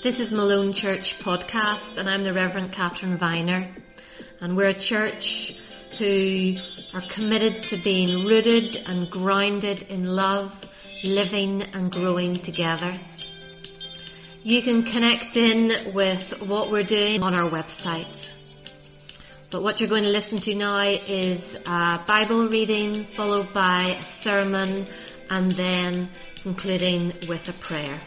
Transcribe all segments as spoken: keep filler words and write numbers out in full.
This is Malone Church Podcast, and I'm the Reverend Catherine Viner, and we're a church who are committed to being rooted and grounded in love, living and growing together. You can connect in with what we're doing on our website. But what you're going to listen to now is a Bible reading, followed by a sermon, and then concluding with a prayer.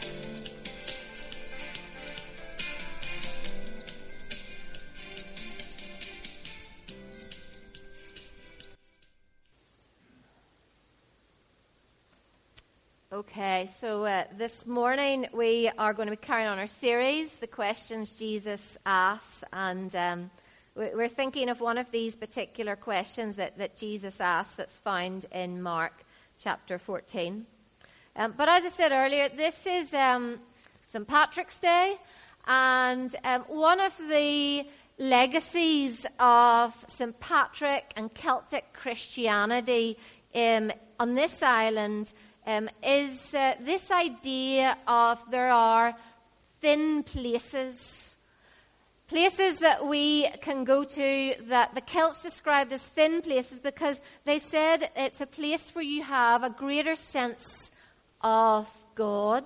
Okay, so uh, this morning we are going to be carrying on our series, The Questions Jesus Asks, and um, we're thinking of one of these particular questions that, that Jesus asks that's found in Mark chapter fourteen. Um, but as I said earlier, this is um, Saint Patrick's Day, and um, one of the legacies of Saint Patrick and Celtic Christianity um, on this island Um, is uh, this idea of there are thin places, places that we can go to that the Celts described as thin places because they said it's a place where you have a greater sense of God.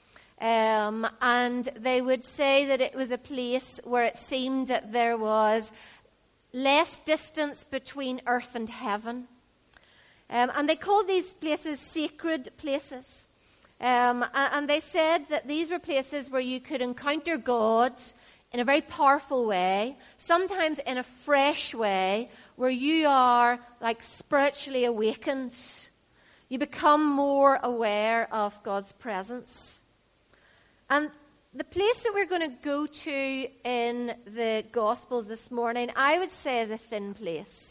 Um, and they would say that it was a place where it seemed that there was less distance between earth and heaven. Um, and they called these places sacred places. Um, and they said that these were places where you could encounter God in a very powerful way, sometimes in a fresh way, where you are like spiritually awakened. You become more aware of God's presence. And the place that we're going to go to in the Gospels this morning, I would say is a thin place.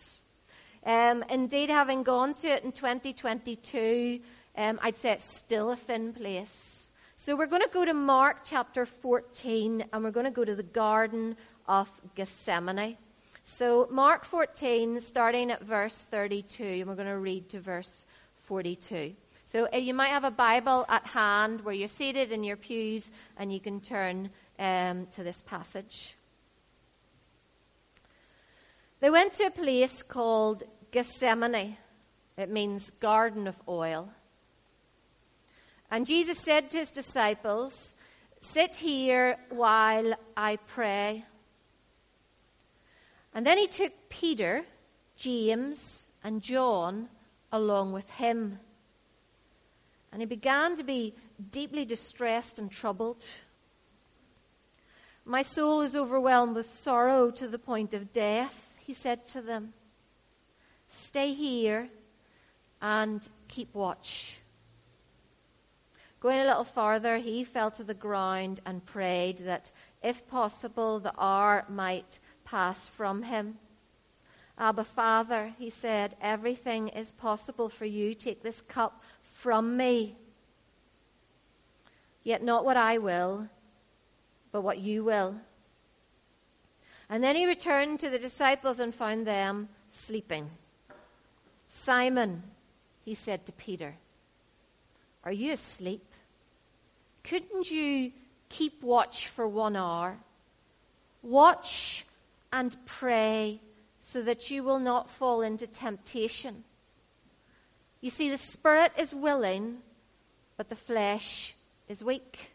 Um, indeed, having gone to it in twenty twenty-two, um, I'd say it's still a thin place. So we're going to go to Mark chapter fourteen, and we're going to go to the Garden of Gethsemane. So Mark fourteen, starting at verse thirty-two, and we're going to read to verse forty-two. So uh, you might have a Bible at hand where you're seated in your pews, and you can turn um, to this passage. They went to a place called Gethsemane. It means garden of oil. And Jesus said to his disciples, "Sit here while I pray." And then he took Peter, James, and John along with him. And he began to be deeply distressed and troubled. "My soul is overwhelmed with sorrow to the point of death," he said to them. "Stay here and keep watch." Going a little farther, he fell to the ground and prayed that, if possible, the hour might pass from him. "Abba, Father," he said, "everything is possible for you. Take this cup from me. Yet not what I will, but what you will." And then he returned to the disciples and found them sleeping. "Simon," he said to Peter, "are you asleep? Couldn't you keep watch for one hour? Watch and pray so that you will not fall into temptation. You see, the spirit is willing, but the flesh is weak."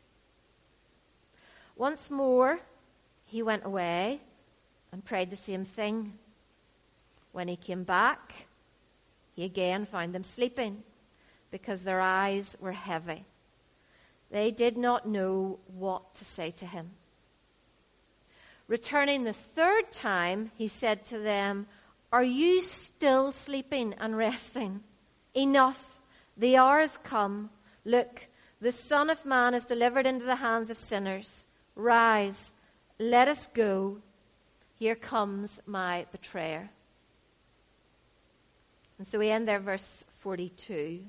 Once more, he went away and prayed the same thing. When he came back, he again found them sleeping because their eyes were heavy. They did not know what to say to him. Returning the third time, he said to them, "Are you still sleeping and resting? Enough, the hour has come. Look, the Son of Man is delivered into the hands of sinners. Rise, let us go. Here comes my betrayer." And so we end there, verse forty-two.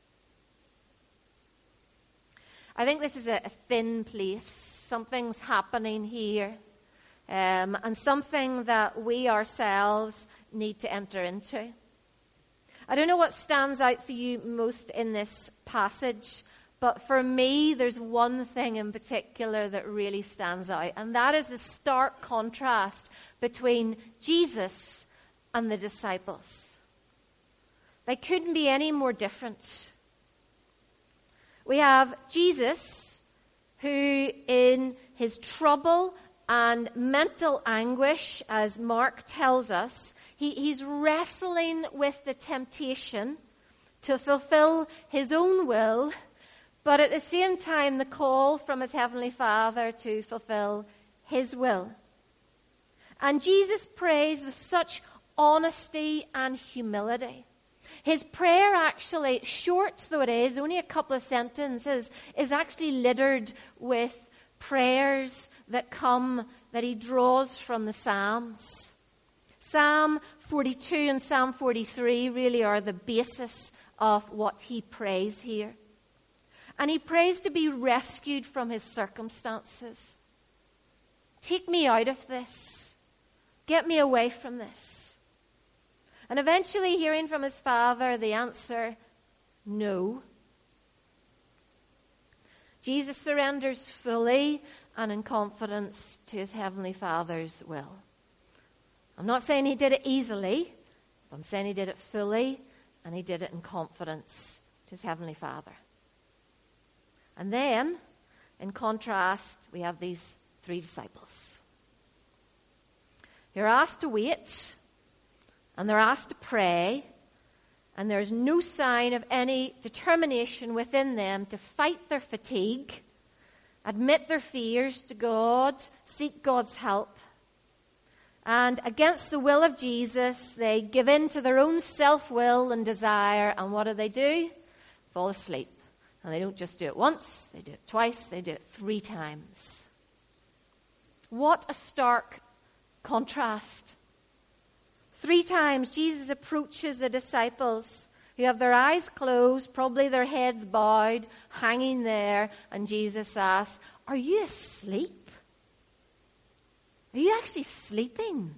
I think this is a, a thin place. Something's happening here. Um, and something that we ourselves need to enter into. I don't know what stands out for you most in this passage, But for me, there's one thing in particular that really stands out, and that is the stark contrast between Jesus and the disciples. They couldn't be any more different. We have Jesus, who in his trouble and mental anguish, as Mark tells us, he, he's wrestling with the temptation to fulfill his own will, but at the same time the call from his heavenly Father to fulfill his will. And Jesus prays with such honesty and humility. His prayer actually, short though it is, only a couple of sentences, is actually littered with prayers that come, that he draws from the Psalms. Psalm forty-two and Psalm forty-three really are the basis of what he prays here. And he prays to be rescued from his circumstances. Take me out of this. Get me away from this. And eventually, hearing from his Father, the answer, no. Jesus surrenders fully and in confidence to his heavenly Father's will. I'm not saying he did it easily. I'm saying he did it fully, and he did it in confidence to his heavenly Father. And then, in contrast, we have these three disciples. They're asked to wait, and they're asked to pray, and there's no sign of any determination within them to fight their fatigue, admit their fears to God, seek God's help. And against the will of Jesus, they give in to their own self-will and desire, and what do they do? Fall asleep. And they don't just do it once, they do it twice, they do it three times. What a stark contrast. Three times Jesus approaches the disciples who have their eyes closed, probably their heads bowed, hanging there, and Jesus asks, "Are you asleep? Are you actually sleeping?"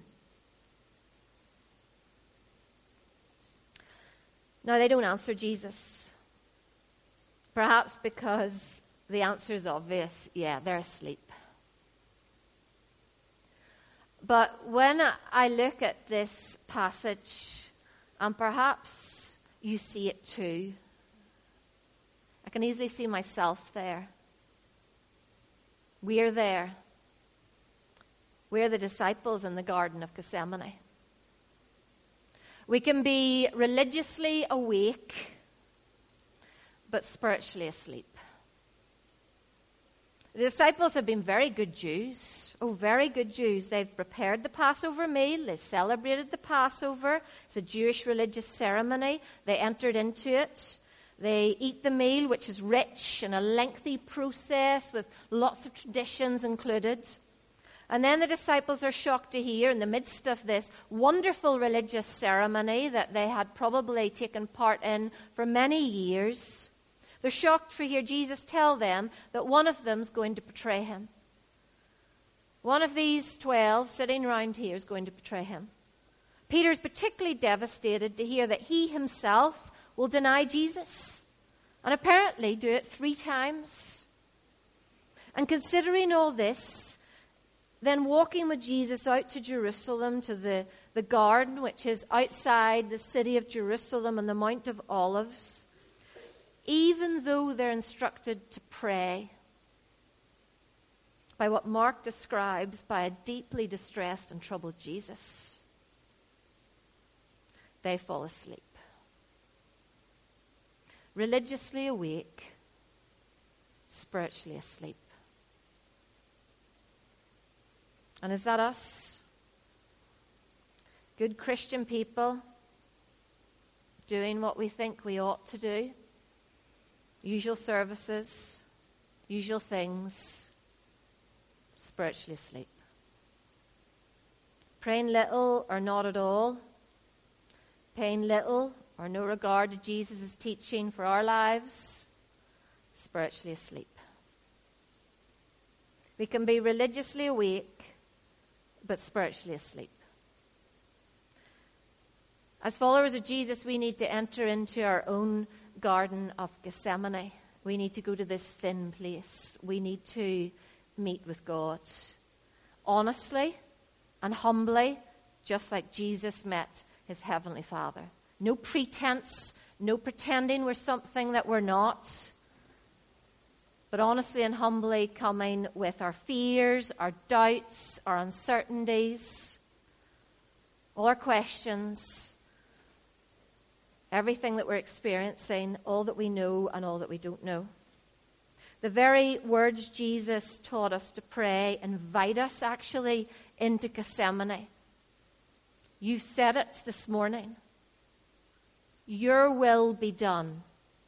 Now, they don't answer Jesus. Perhaps because the answer is obvious. Yeah, they're asleep. But when I look at this passage, and perhaps you see it too, I can easily see myself there. We're there. We're the disciples in the Garden of Gethsemane. We can be religiously awake, but spiritually asleep. The disciples have been very good Jews. Oh, very good Jews. They've prepared the Passover meal. They celebrated the Passover. It's a Jewish religious ceremony. They entered into it. They eat the meal, which is rich and a lengthy process with lots of traditions included. And then the disciples are shocked to hear, in the midst of this wonderful religious ceremony that they had probably taken part in for many years, they're shocked to hear Jesus tell them that one of them is going to betray him. One of these twelve sitting around here is going to betray him. Peter's particularly devastated to hear that he himself will deny Jesus, and apparently do it three times. And considering all this, then walking with Jesus out to Jerusalem, to the, the garden, which is outside the city of Jerusalem on the Mount of Olives, even though they're instructed to pray, by what Mark describes by a deeply distressed and troubled Jesus, they fall asleep. Religiously awake, spiritually asleep. And is that us? Good Christian people doing what we think we ought to do? Usual services, usual things, spiritually asleep. Praying little or not at all, paying little or no regard to Jesus' teaching for our lives, spiritually asleep. We can be religiously awake, but spiritually asleep. As followers of Jesus, we need to enter into our own Garden of Gethsemane. we need to go to this thin place. We need to meet with God. Honestly and humbly, just like Jesus met his heavenly Father. No pretense, no pretending we're something that we're not. But honestly and humbly coming with our fears, our doubts, our uncertainties, all our questions, everything that we're experiencing, all that we know and all that we don't know. The very words Jesus taught us to pray invite us actually into Gethsemane. You said it this morning. Your will be done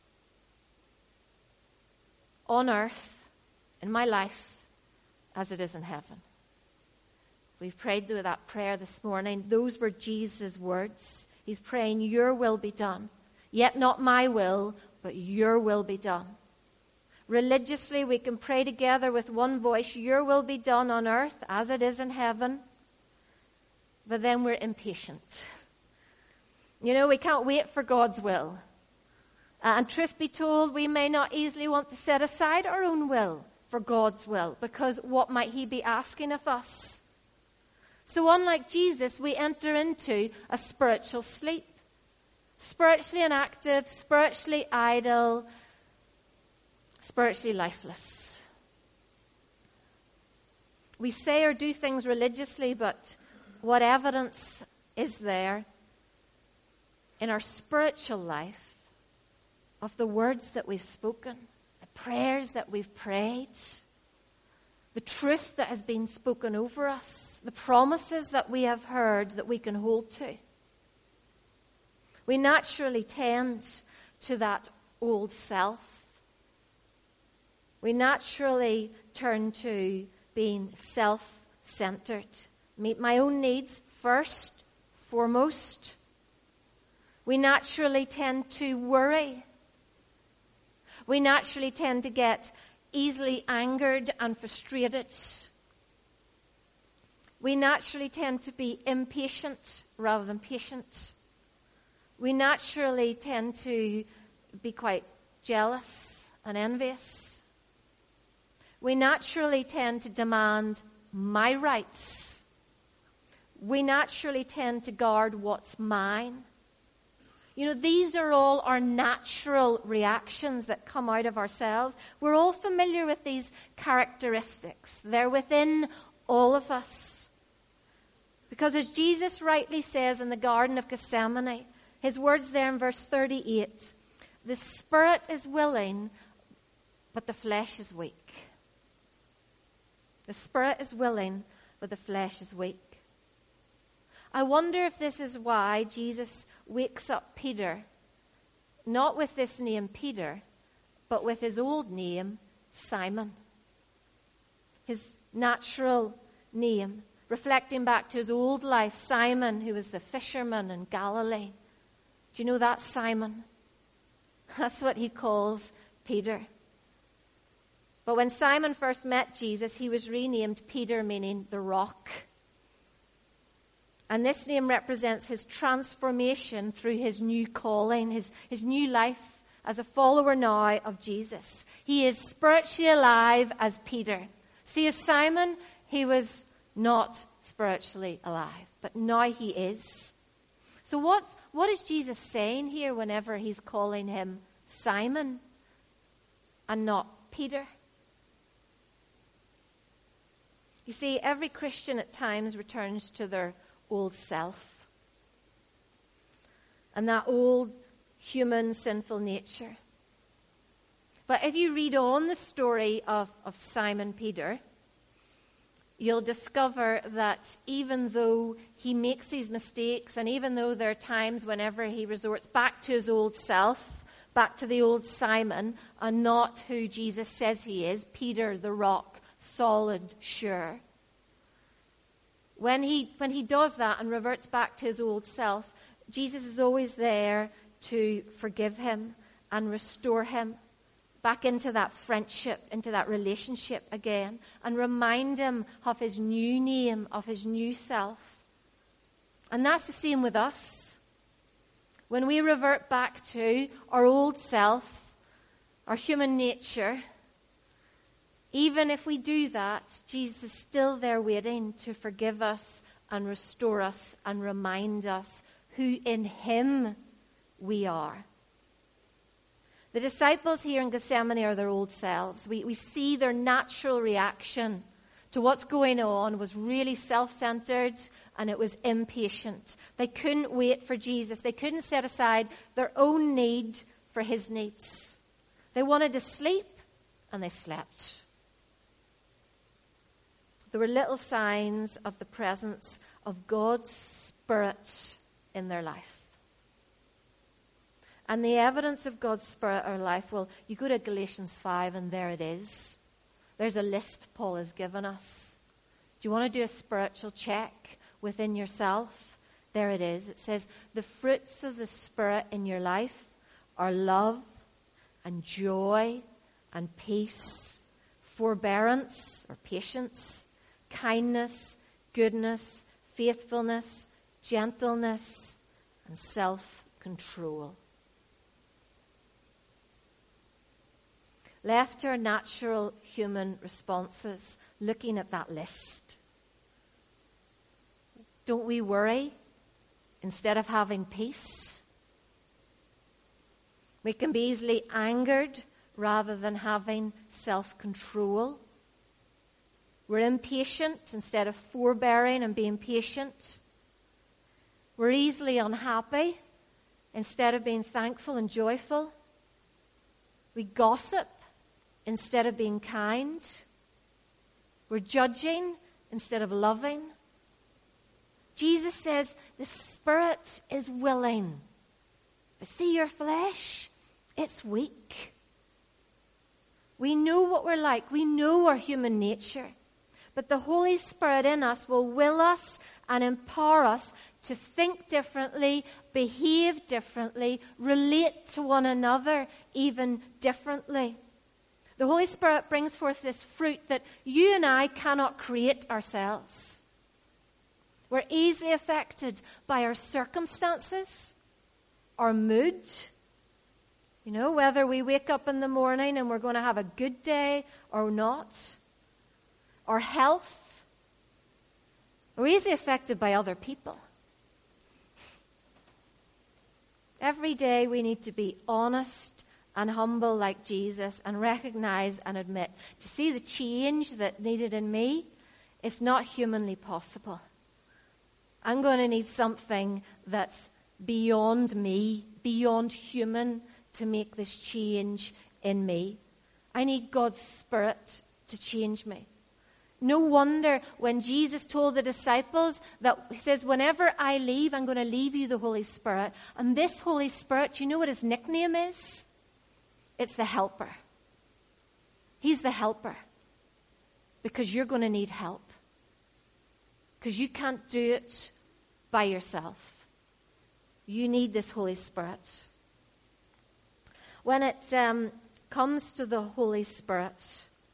on earth, in my life, as it is in heaven. We've prayed through that prayer this morning. Those were Jesus' words. He's praying, your will be done. Yet not my will, but your will be done. Religiously, we can pray together with one voice, your will be done on earth as it is in heaven. But then we're impatient. You know, we can't wait for God's will. Uh, and truth be told, we may not easily want to set aside our own will for God's will, because what might he be asking of us? So unlike Jesus, we enter into a spiritual sleep. Spiritually inactive, spiritually idle, spiritually lifeless. We say or do things religiously, but what evidence is there in our spiritual life of the words that we've spoken, the prayers that we've prayed, the truth that has been spoken over us, the promises that we have heard that we can hold to? We naturally tend to that old self. We naturally turn to being self-centered. Meet my own needs first, foremost. We naturally tend to worry. We naturally tend to get easily angered and frustrated. We naturally tend to be impatient rather than patient. We naturally tend to be quite jealous and envious. We naturally tend to demand my rights. We naturally tend to guard what's mine. You know, these are all our natural reactions that come out of ourselves. We're all familiar with these characteristics. They're within all of us. Because as Jesus rightly says in the Garden of Gethsemane, his words there in verse thirty-eight, the spirit is willing, but the flesh is weak. The spirit is willing, but the flesh is weak. I wonder if this is why Jesus wakes up Peter, not with this name Peter, but with his old name, Simon. His natural name, reflecting back to his old life, Simon, who was the fisherman in Galilee. Do you know that Simon? That's what he calls Peter. But when Simon first met Jesus, he was renamed Peter, meaning the rock. And this name represents his transformation through his new calling, his, his new life as a follower now of Jesus. He is spiritually alive as Peter. See, as Simon, he was not spiritually alive, but now he is. So what's, what is Jesus saying here whenever he's calling him Simon and not Peter? You see, every Christian at times returns to their old self. And that old human sinful nature. But if you read on the story of, of Simon Peter, you'll discover that even though he makes these mistakes, and even though there are times whenever he resorts back to his old self, back to the old Simon, and not who Jesus says he is, Peter the rock, solid, sure. When he, when he does that and reverts back to his old self, Jesus is always there to forgive him and restore him back into that friendship, into that relationship again, and remind him of his new name, of his new self. And that's the same with us. When we revert back to our old self, our human nature, even if we do that, Jesus is still there waiting to forgive us and restore us and remind us who in him we are. The disciples here in Gethsemane are their old selves. We, we see their natural reaction to what's going on was really self-centered and it was impatient. They couldn't wait for Jesus. They couldn't set aside their own need for his needs. They wanted to sleep and they slept. There were little signs of the presence of God's Spirit in their life. And the evidence of God's Spirit in our life, well, you go to Galatians five and there it is. There's a list Paul has given us. Do you want to do a spiritual check within yourself? There it is. It says, the fruits of the Spirit in your life are love and joy and peace, forbearance or patience, kindness, goodness, faithfulness, gentleness, and self-control. Left to our natural human responses, looking at that list, don't we worry instead of having peace? We can be easily angered rather than having self-control. We're impatient instead of forbearing and being patient. We're easily unhappy instead of being thankful and joyful. We gossip instead of being kind. We're judging instead of loving. Jesus says the Spirit is willing. But see your flesh, it's weak. We know what we're like. We know our human nature. But the Holy Spirit in us will will us and empower us to think differently, behave differently, relate to one another even differently. The Holy Spirit brings forth this fruit that you and I cannot create ourselves. We're easily affected by our circumstances, our mood. You know, whether we wake up in the morning and we're going to have a good day or not. Our health. We're easily affected by other people. Every day we need to be honest and humble like Jesus and recognize and admit. Do you see the change that's needed in me? It's not humanly possible. I'm going to need something that's beyond me, beyond human, to make this change in me. I need God's Spirit to change me. No wonder when Jesus told the disciples that he says, whenever I leave, I'm going to leave you the Holy Spirit. And this Holy Spirit, you know what his nickname is? It's the helper. He's the helper. Because you're going to need help. Because you can't do it by yourself. You need this Holy Spirit. When it um, comes to the Holy Spirit,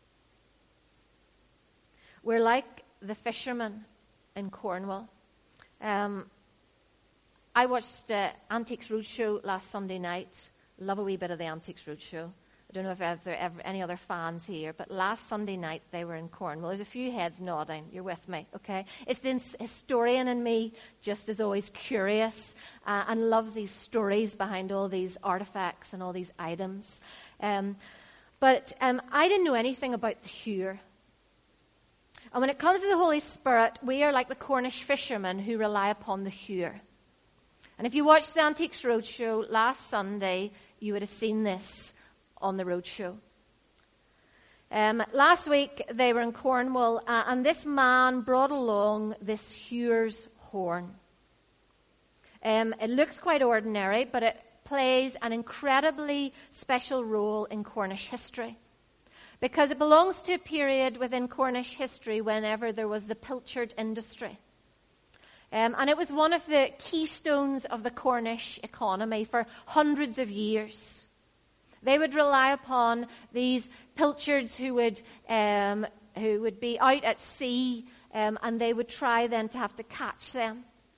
we're like the fishermen in Cornwall. Um, I watched uh, Antiques Roadshow last Sunday night. Love a wee bit of the Antiques Roadshow. I don't know if there are ever any other fans here, but last Sunday night they were in Cornwall. There's a few heads nodding. You're with me, okay? It's the historian in me, just as always curious uh, and loves these stories behind all these artifacts and all these items. Um, but um, I didn't know anything about the Hewer. And when it comes to the Holy Spirit, we are like the Cornish fishermen who rely upon the Hewer. And if you watched the Antiques Roadshow last Sunday, you would have seen this on the roadshow. Um, last week they were in Cornwall, uh, and this man brought along this Hewer's horn. Um, it looks quite ordinary, but it plays an incredibly special role in Cornish history. Because it belongs to a period within Cornish history whenever there was the pilchard industry. Um, and it was one of the keystones of the Cornish economy for hundreds of years. They would rely upon these pilchards who would um, who would be out at sea, um, and they would try then to have to catch them.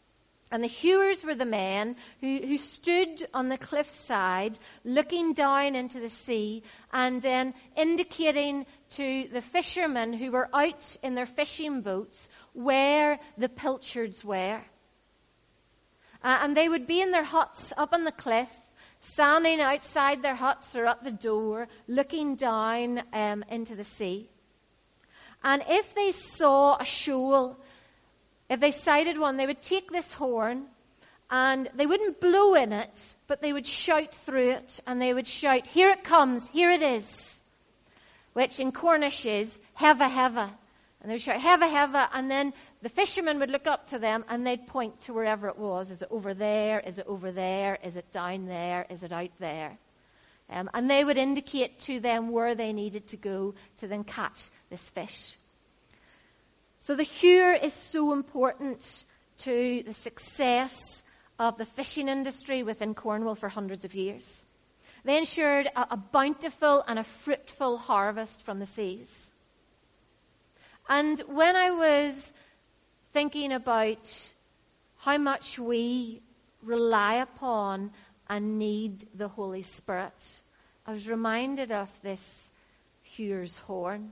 And the hewers were the men who, who stood on the cliffside looking down into the sea and then indicating to the fishermen who were out in their fishing boats where the pilchards were. Uh, and they would be in their huts up on the cliff, standing outside their huts or at the door, looking down um, into the sea. And if they saw a shoal, if they sighted one, they would take this horn and they wouldn't blow in it, but they would shout through it, and they would shout, "Here it comes, here it is," which in Cornish is "heva heva." And they would shout, "Heva heva," and then the fishermen would look up to them and they'd point to wherever it was. Is it over there? Is it over there? Is it down there? Is it out there? Um, and they would indicate to them where they needed to go to then catch this fish. So the hewer is so important to the success of the fishing industry within Cornwall for hundreds of years. They ensured a, a bountiful and a fruitful harvest from the seas. And when I was thinking about how much we rely upon and need the Holy Spirit, I was reminded of this hewer's horn.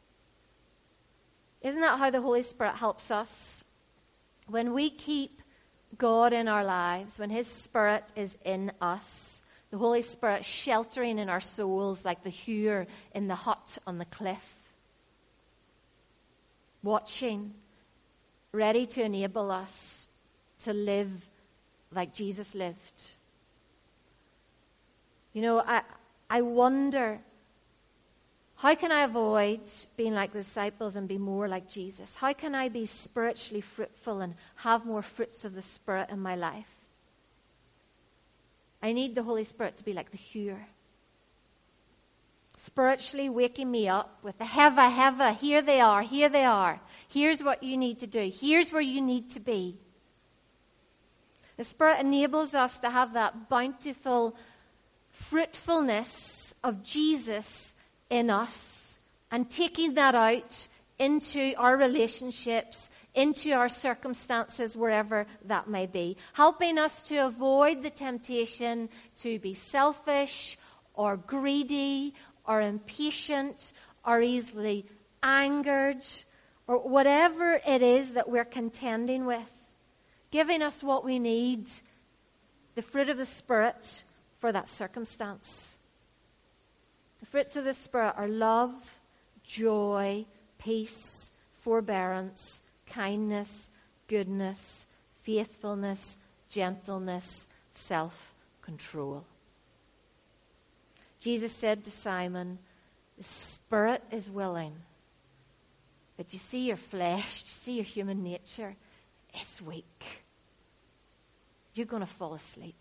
Isn't that how the Holy Spirit helps us? When we keep God in our lives, when His Spirit is in us, the Holy Spirit sheltering in our souls like the hewer in the hut on the cliff, watching, ready to enable us to live like Jesus lived. You know, I, I wonder, how can I avoid being like the disciples and be more like Jesus? How can I be spiritually fruitful and have more fruits of the Spirit in my life? I need the Holy Spirit to be like the hewer. Spiritually waking me up with the heva, heva, here they are, here they are. Here's what you need to do. Here's where you need to be. The Spirit enables us to have that bountiful fruitfulness of Jesus in us and taking that out into our relationships, into our circumstances, wherever that may be. Helping us to avoid the temptation to be selfish or greedy or impatient or easily angered or whatever it is that we're contending with. Giving us what we need, the fruit of the Spirit for that circumstance. The fruits of the Spirit are love, joy, peace, forbearance, kindness, goodness, faithfulness, gentleness, self-control. Jesus said to Simon, the Spirit is willing, but you see your flesh, you see your human nature, it's weak. You're going to fall asleep.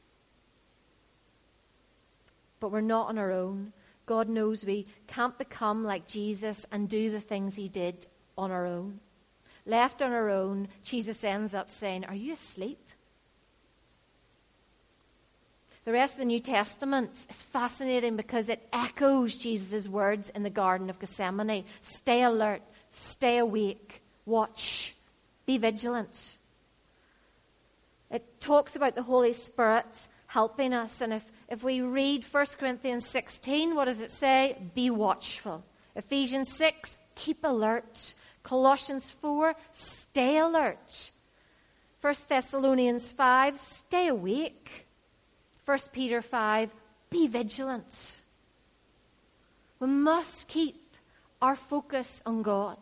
But we're not on our own. God knows we can't become like Jesus and do the things He did on our own. Left on our own, Jesus ends up saying, are you asleep? The rest of the New Testament is fascinating because it echoes Jesus' words in the Garden of Gethsemane. Stay alert, stay awake, watch, be vigilant. It talks about the Holy Spirit helping us. And if, if we read First Corinthians sixteen, what does it say? Be watchful. Ephesians six, keep alert. Colossians four, stay alert. First Thessalonians five, stay awake. First Peter five, be vigilant. We must keep our focus on God.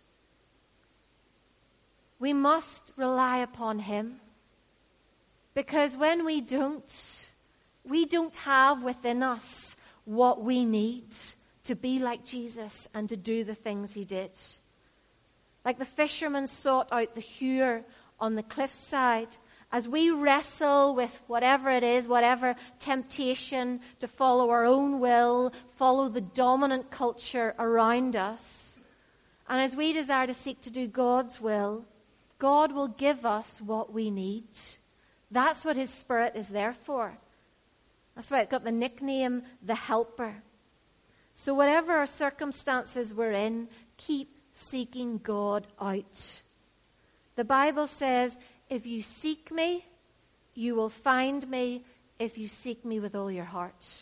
We must rely upon Him. Because when we don't, we don't have within us what we need to be like Jesus and to do the things He did. Like the fishermen sought out the hewer on the cliffside, as we wrestle with whatever it is, whatever temptation to follow our own will, follow the dominant culture around us, and as we desire to seek to do God's will, God will give us what we need. That's what His Spirit is there for. That's why it got the nickname, the Helper. So whatever our circumstances we're in, keep seeking God out. The Bible says if you seek me, you will find me if you seek me with all your heart.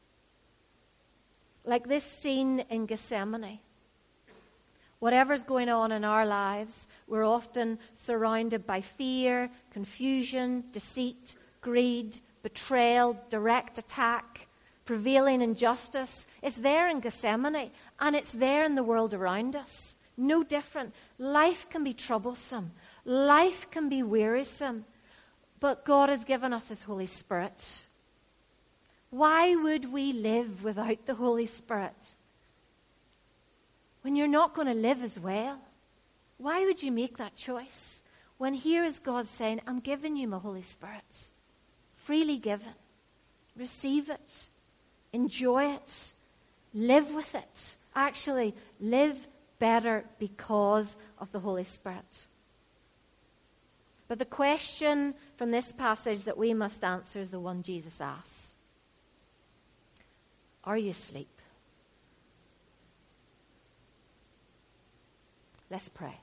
Like this scene in Gethsemane. Whatever's going on in our lives, we're often surrounded by fear, confusion, deceit, greed, betrayal, direct attack, prevailing injustice. It's there in Gethsemane, and it's there in the world around us. No different. Life can be troublesome. Life can be wearisome. But God has given us His Holy Spirit. Why would we live without the Holy Spirit? When you're not going to live as well, why would you make that choice? When here is God saying, I'm giving you my Holy Spirit. Freely given. Receive it. Enjoy it. Live with it. Actually, live better because of the Holy Spirit. But the question from this passage that we must answer is the one Jesus asks. Are you asleep? Let's pray.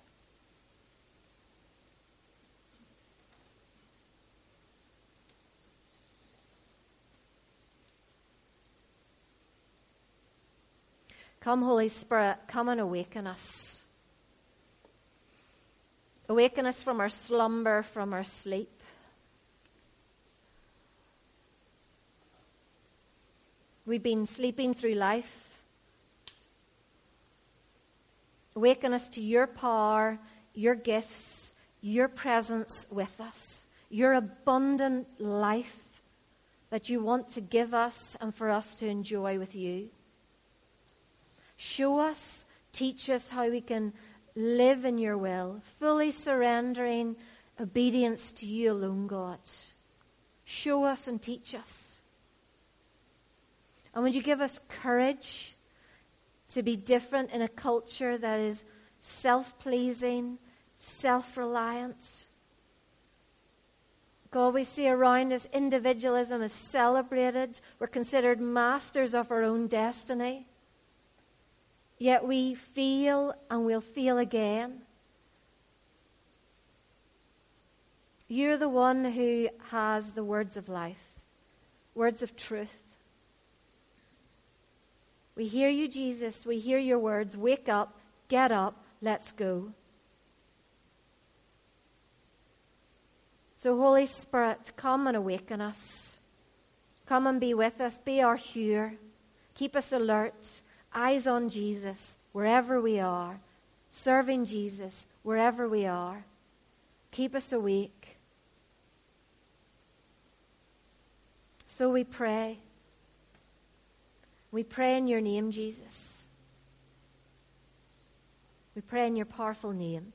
Come, Holy Spirit, come and awaken us. Awaken us from our slumber, from our sleep. We've been sleeping through life. Awaken us to your power, your gifts, your presence with us, your abundant life that you want to give us and for us to enjoy with you. Show us, teach us how we can live in your will, fully surrendering obedience to you alone, God. Show us and teach us. And would you give us courage to be different in a culture that is self-pleasing, self-reliant? God, we see around us individualism is celebrated. We're considered masters of our own destiny. Yet we feel and we'll feel again. You're the one who has the words of life, words of truth. We hear you, Jesus. We hear your words. Wake up, get up, let's go. So Holy Spirit, come and awaken us. Come and be with us. Be our hearer. Keep us alert. Eyes on Jesus wherever we are. Serving Jesus wherever we are. Keep us awake. So we pray. We pray in your name, Jesus. We pray in your powerful name.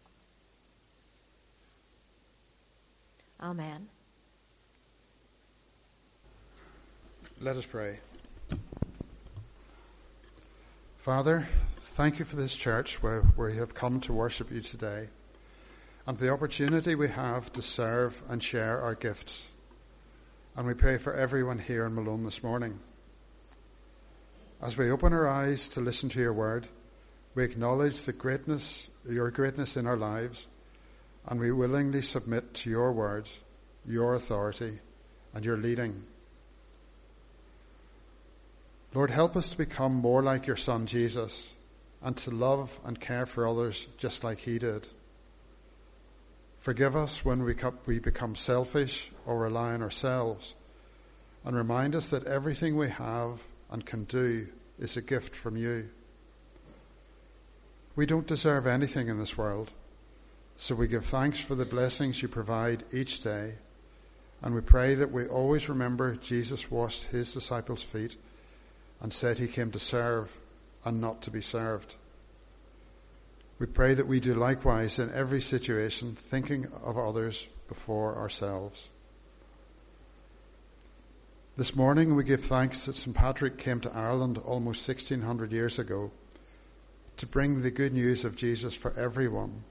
Amen. Let us pray. Father, thank you for this church where, where we have come to worship you today, and the opportunity we have to serve and share our gifts. And we pray for everyone here in Malone this morning. As we open our eyes to listen to your word, we acknowledge the greatness, your greatness in our lives, and we willingly submit to your words, your authority, and your leading. Lord, help us to become more like your Son Jesus, and to love and care for others just like he did. Forgive us when we become selfish or rely on ourselves, and remind us that everything we have and can do is a gift from you. We don't deserve anything in this world, so we give thanks for the blessings you provide each day, and we pray that we always remember Jesus washed his disciples' feet and said he came to serve and not to be served. We pray that we do likewise in every situation, thinking of others before ourselves. This morning we give thanks that Saint Patrick came to Ireland almost sixteen hundred years ago to bring the good news of Jesus for everyone.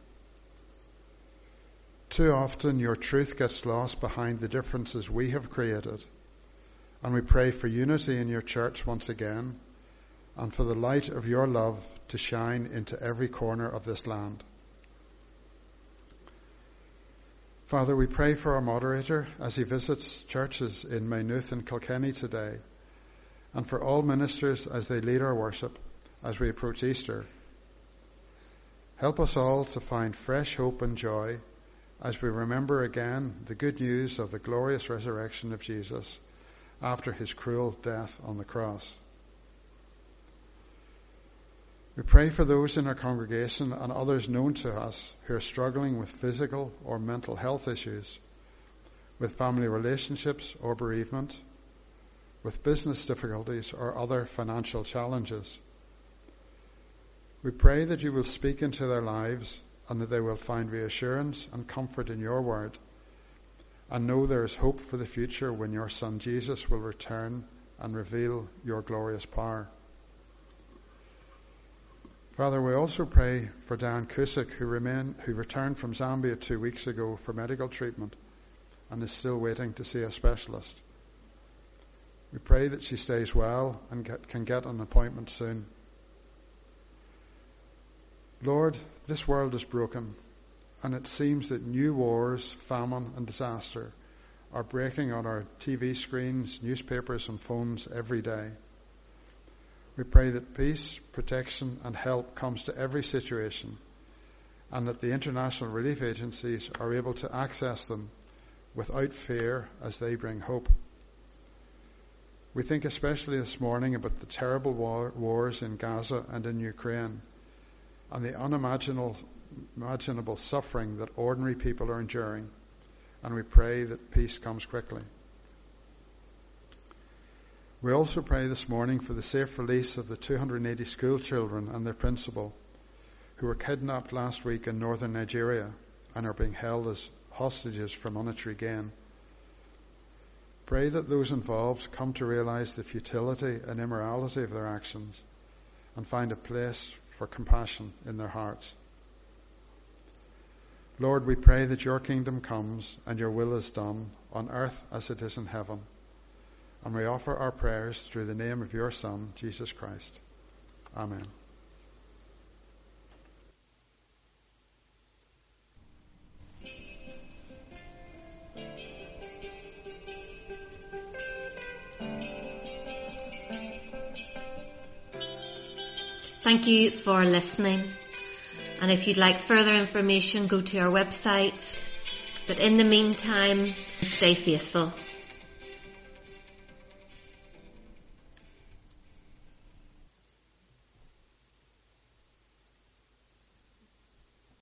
Too often your truth gets lost behind the differences we have created, and we pray for unity in your church once again, and for the light of your love to shine into every corner of this land. Father, we pray for our moderator as he visits churches in Maynooth and Kilkenny today, and for all ministers as they lead our worship as we approach Easter. Help us all to find fresh hope and joy as we remember again the good news of the glorious resurrection of Jesus after his cruel death on the cross. We pray for those in our congregation and others known to us who are struggling with physical or mental health issues, with family relationships or bereavement, with business difficulties or other financial challenges. We pray that you will speak into their lives and that they will find reassurance and comfort in your word, and know there is hope for the future when your Son Jesus will return and reveal your glorious power. Father, we also pray for Dan Cusick, who, remain, who returned from Zambia two weeks ago for medical treatment and is still waiting to see a specialist. We pray that she stays well and get, can get an appointment soon. Lord, this world is broken, and it seems that new wars, famine and disaster are breaking on our T V screens, newspapers and phones every day. We pray that peace, protection and help comes to every situation, and that the international relief agencies are able to access them without fear as they bring hope. We think especially this morning about the terrible war, wars in Gaza and in Ukraine, and the unimaginable imaginable suffering that ordinary people are enduring, and we pray that peace comes quickly. We also pray this morning for the safe release of the two hundred eighty school children and their principal who were kidnapped last week in northern Nigeria and are being held as hostages for monetary gain. Pray that those involved come to realize the futility and immorality of their actions and find a place for compassion in their hearts. Lord, we pray that your kingdom comes and your will is done on earth as it is in heaven. And we offer our prayers through the name of your Son, Jesus Christ. Amen. Thank you for listening. And if you'd like further information, go to our website. But in the meantime, stay faithful.